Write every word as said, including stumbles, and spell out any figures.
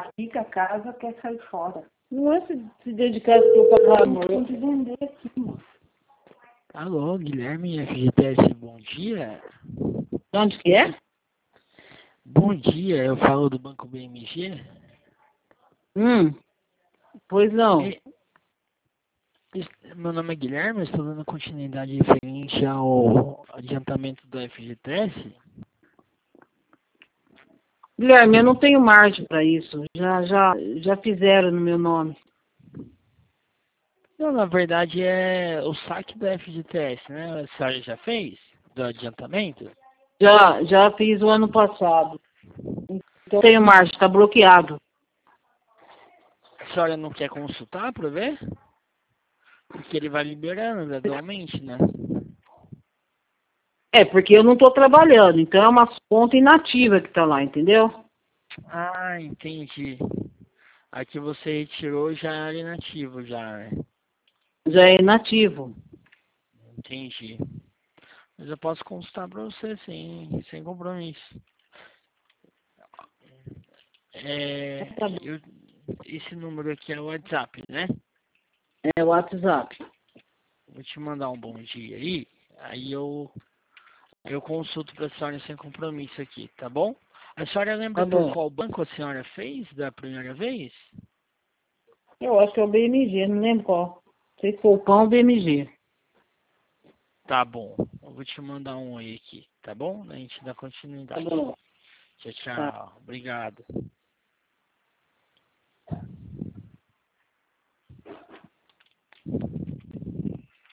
rica a casa, quer sair fora. Não é se, se dedicar pro pagar, amor. Tem que vender aqui, moço. Alô, Guilherme F G T S, bom dia. De onde que é? Bom dia, eu falo do Banco B M G. Hum, pois não. E- es- meu nome é Guilherme, eu estou dando continuidade referente ao adiantamento do F G T S. Guilherme, eu não tenho margem para isso. Já, já, já fizeram no meu nome. Não, na verdade é o saque do F G T S, né? A senhora já fez? Do adiantamento? Já, já fiz o ano passado. Então, não tenho margem, está bloqueado. A senhora não quer consultar para ver? Porque ele vai liberando gradualmente, né? É, porque eu não estou trabalhando, então é uma conta inativa que está lá, entendeu? Ah, entendi. Aqui você retirou já era inativo já, né? Já é inativo. Entendi. Mas eu posso consultar para você sim, sem compromisso. É, Tá bom. eu, esse número aqui é o WhatsApp, né? É o WhatsApp. Vou te mandar um bom dia aí. Aí eu, eu consulto para a senhora sem compromisso aqui, tá bom? A senhora lembra Tá por bom. qual banco a senhora fez da primeira vez? Eu acho que é o B M G, não lembro qual. Não sei se foi o pão ou o B M G. Tá bom. Eu vou te mandar um aí aqui, tá bom? A gente dá Tá continuidade. bom. Tchau, Tá. tchau. Obrigado.